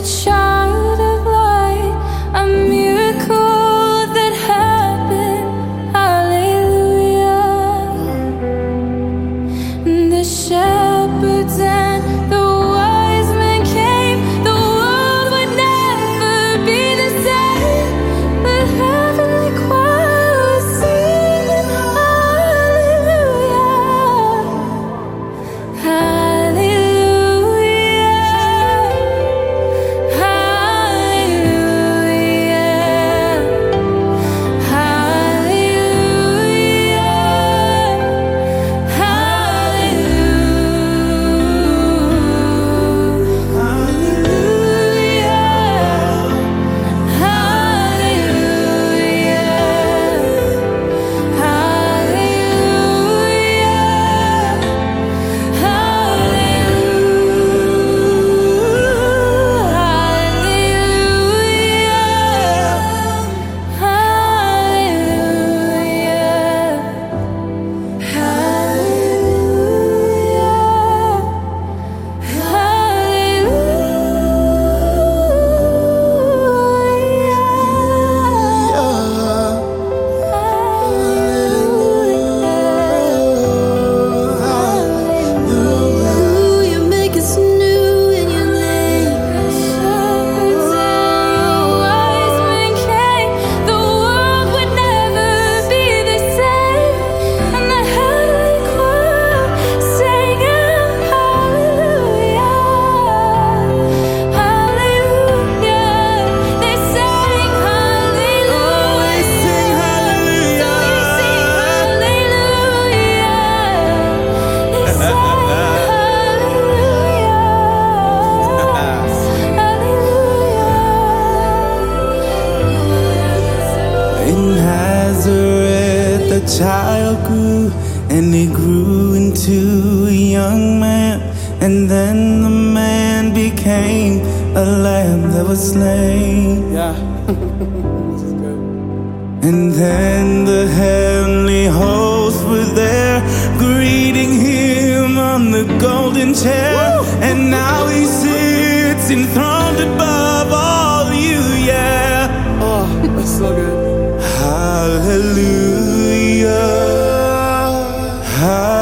child of light, a miracle that happened. Hallelujah. The shepherds and the wise men came. The world would never be the same. The heavenly choir was singing hallelujah. Hallelujah. In Nazareth, the child grew, and he grew into a young man. And then the man became a lamb that was slain. Yeah. This is good. And then the heavenly hosts were there, greeting him on the golden chair. Woo! And now he sits enthroned above all you, yeah. Oh, that's so good. Hallelujah. Hallelujah.